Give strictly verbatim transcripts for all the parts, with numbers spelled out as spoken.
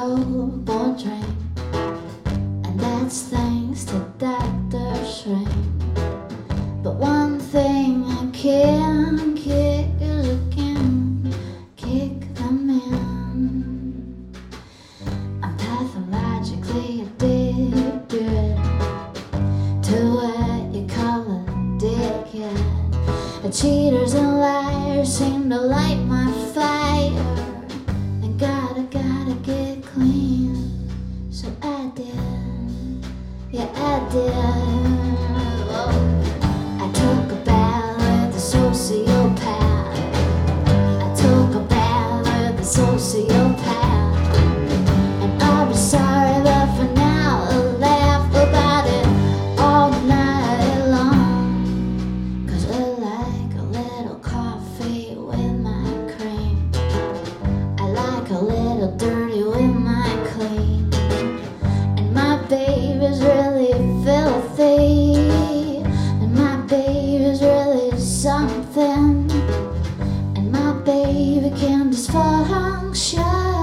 stillborn dream, and that's thanks to Doctor Shrink. But one thing I can't kick is I can't kick them in. I'm pathologically addicted to what you call a dickhead. The cheaters and liars seem to light my fire. And gotta, gotta get clean. So I did, yeah I did. Oh. I took a bath with a sociopath. I took a bath with a sociopath. And I'll be sorry, but for now I'll laugh about it all night long. Cause I like a little coffee with my cream. I like a little dirty with my clean. And my baby's really filthy. And my baby's really something. And my baby can dysfunction.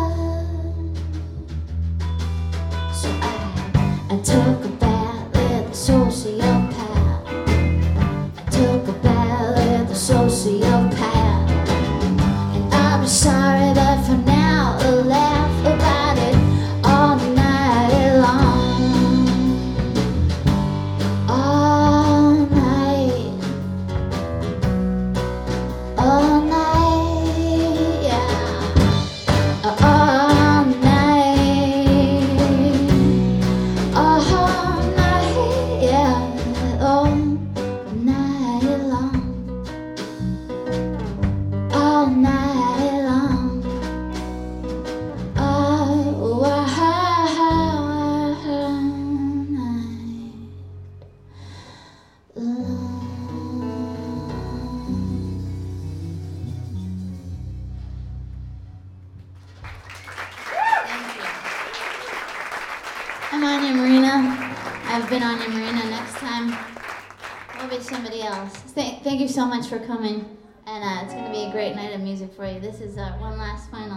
So I, I took a bath with a sociopath. I took a bath with a sociopath. And I'll be sorry, but for now I'll laugh about it all night long. All night. All night, yeah. All night. All night, yeah. All night long. All night long. Oh, all night long. I'm Anya Marina. I've been Anya Marina. Next time, will be somebody else. Thank, thank you so much for coming, and uh, it's going to be a great night of music for you. This is uh, one last final.